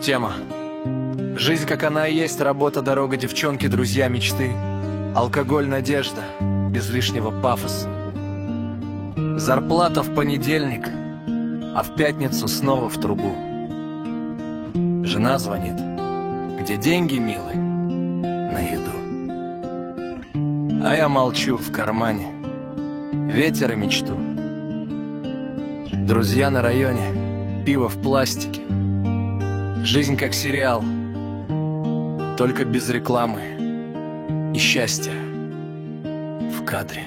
тема. Жизнь, как она и есть, работа, дорога, девчонки, друзья, мечты. Алкоголь, надежда, без лишнего пафоса. Зарплата в понедельник, а в пятницу снова в трубу. Жена звонит: где деньги, милый? На еду. А я молчу, в кармане ветер и мечту. Друзья на районе, пиво в пластике. Жизнь как сериал, только без рекламы и счастья в кадре.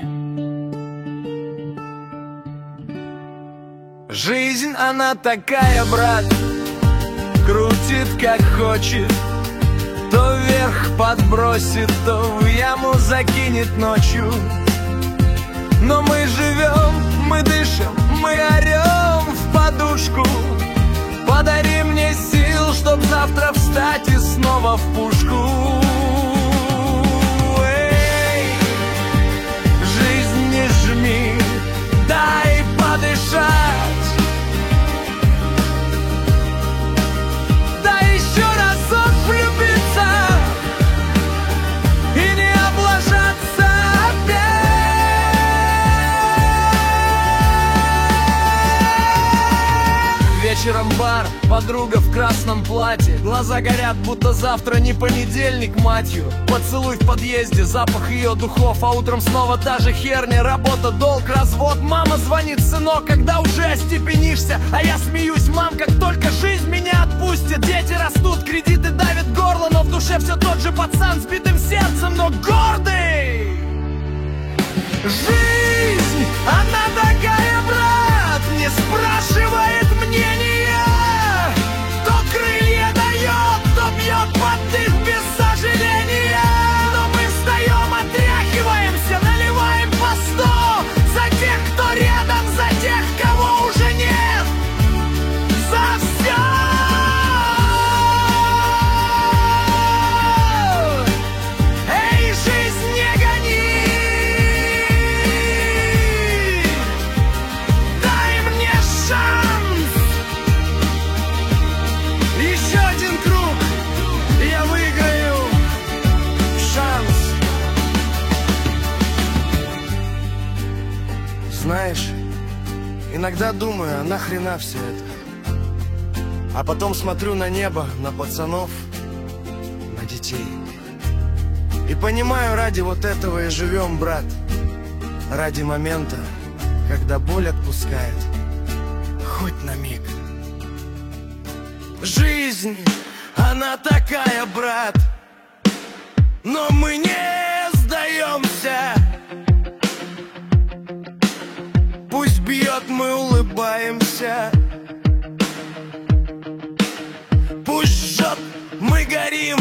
Жизнь, она такая, брат, крутит как хочет. То вверх подбросит, то в яму закинет ночью. Но мы живем, мы дышим, мы орем в подушку. Подари мне сил, чтоб завтра встать и снова в пушку. Эй, жизнь, не жми, дай подышать. Дай еще разок влюбиться и не облажаться опять. Вечером бар, подруга в красном платье. Глаза горят, будто завтра не понедельник, матью. Поцелуй в подъезде, запах ее духов. А утром снова та же херня, работа, долг, развод. Мама звонит: сынок, когда уже остепенишься? А я смеюсь: мам, как только жизнь меня отпустит. Дети растут, кредиты давят горло, но в душе все тот же пацан с битым сердцем, но гордый. Жизнь, она такая, брат, не спрашивает мнения. То крылья дает, то бьет под дых без сожаления. Но мы встаем, отряхиваемся, наливаем по 100 за тех, кто рядом, за тех, кого уже нет, за все. Эй, жизнь, не гони, дай мне шанс. Еще один круг, и я выиграю шанс. Знаешь, иногда думаю, а нахрена все это? А потом смотрю на небо, на пацанов, на детей. И понимаю, ради вот этого и живем, брат. Ради момента, когда боль отпускает, хоть на миг. Жизнь, она такая, брат, но мы не сдаемся. Пусть бьет, мы улыбаемся. Пусть жжет, мы горим.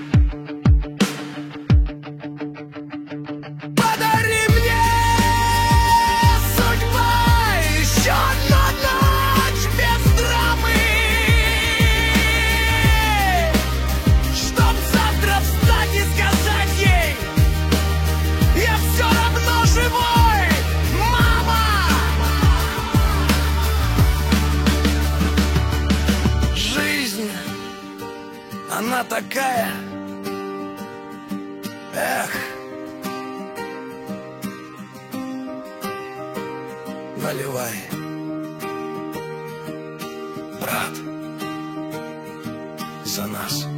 Подари мне, судьба, еще одну ночь без драмы, чтоб завтра встать и сказать ей: я все равно живой, мама. Жизнь, она такая, эх. Наливай, брат, за нас.